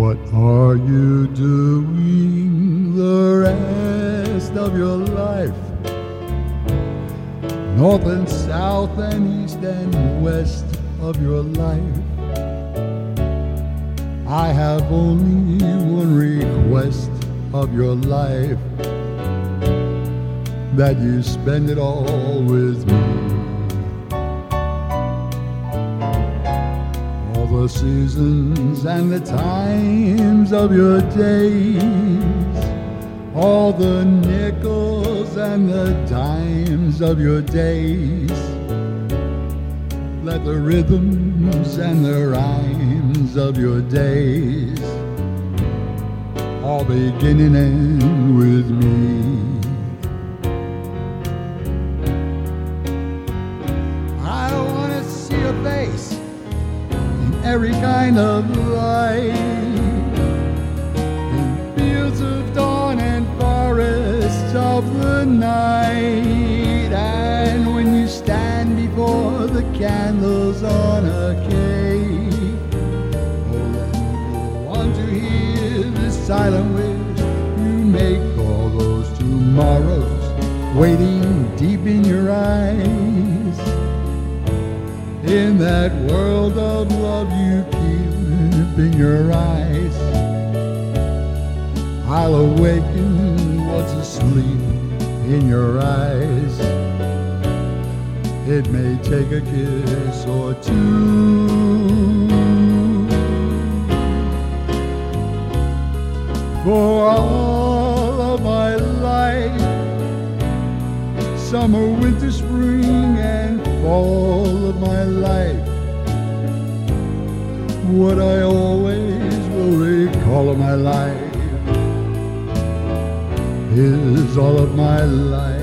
What are you doing the rest of your life? North and south and east and west of your life. I have only one request of your life, that you spend it all with me. All the seasons and the times of your days, all the nickels and the dimes of your days. Let the rhythms and the rhymes of your days all begin and end with me. I want to see your face in every kind of light, in fields of dawn and forests of the night. And when you stand before the candles on a cake, oh, then you'll want to hear the silent wish you make. All those tomorrows waiting deep in your eyes, in that world of love you keep in your eyes. I'll awaken what's asleep in your eyes. It may take a kiss or two. For all of my life, summer, winter, spring, and fall of my life, what I always will recall of my life is all of my life.